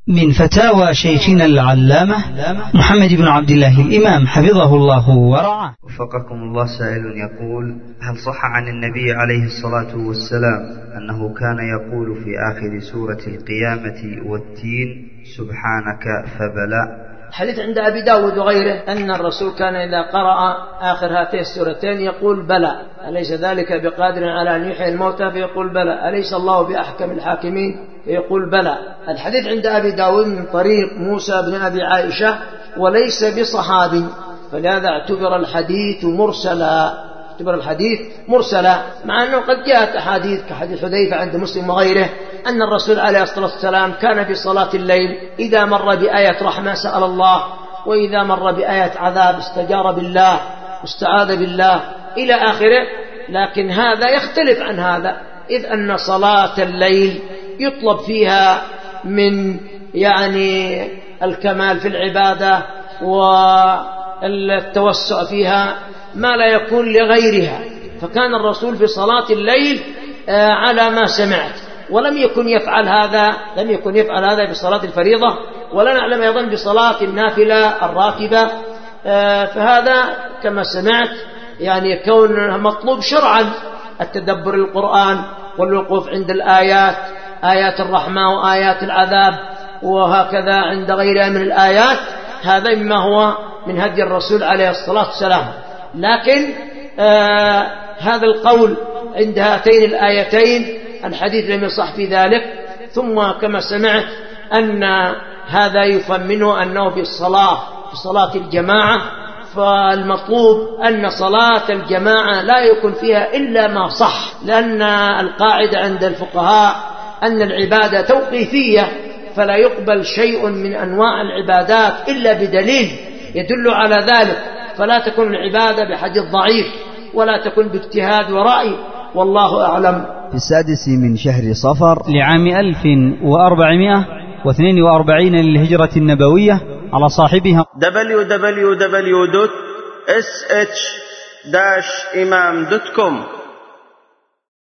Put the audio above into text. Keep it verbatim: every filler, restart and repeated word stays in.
من فتاوى شيخنا العلامة محمد بن عبد الله الإمام حفظه الله ورعاه. وفقكم الله. سائل يقول: هل صح عن النبي عليه الصلاة والسلام أنه كان يقول في آخر سورة القيامة والتين سبحانك فبلا؟ حديث عند أبي داود وغيره أن الرسول كان إذا قرأ آخر هاتين السورتين يقول بلى، أليس ذلك بقادر على أن يحيي الموتى؟ فيقول بلى. أليس الله بأحكم الحاكمين؟ فيقول بلى. الحديث عند أبي داود من طريق موسى بن أبي عائشة وليس بصحابي، فلهذا اعتبر الحديث مرسلا، اعتبر الحديث مرسلا، مع أنه قد جاءت أحاديث كحديث حذيفة عند مسلم وغيره أن الرسول عليه الصلاة والسلام كان في صلاة الليل إذا مر بآية رحمة سأل الله، وإذا مر بآية عذاب استجار بالله واستعاذ بالله إلى آخره. لكن هذا يختلف عن هذا، إذ أن صلاة الليل يطلب فيها من يعني الكمال في العبادة والتوسع فيها ما لا يكون لغيرها، فكان الرسول في صلاة الليل على ما سمعت، ولم يكن يفعل هذا لم يكن يفعل هذا بصلاة الفريضة، ولا نعلم أيضا بصلاة النافلة الراتبة. فهذا كما سمعت يعني كون مطلوب شرعا التدبر القرآن والوقوف عند الآيات، آيات الرحمة وآيات العذاب، وهكذا عند غيرها من الآيات، هذا مما هو من هدي الرسول عليه الصلاة والسلام. لكن آه هذا القول عند هاتين الآيتين الحديث لم يصح في ذلك. ثم كما سمعت أن هذا يفهم منه أنه في الصلاة في صلاة الجماعة، فالمطلوب أن صلاة الجماعة لا يكون فيها إلا ما صح، لأن القاعدة عند الفقهاء أن العبادة توقيفية، فلا يقبل شيء من أنواع العبادات إلا بدليل يدل على ذلك، فلا تكون العبادة بحديث ضعيف ولا تكون باجتهاد ورأي، والله أعلم. في السادس من شهر صفر لعام ألف وأربعمائة واثنين وأربعين للهجرة النبوية على صاحبها دبليو دبليو دبليو دوت إس إتش داش إمام دوت كوم.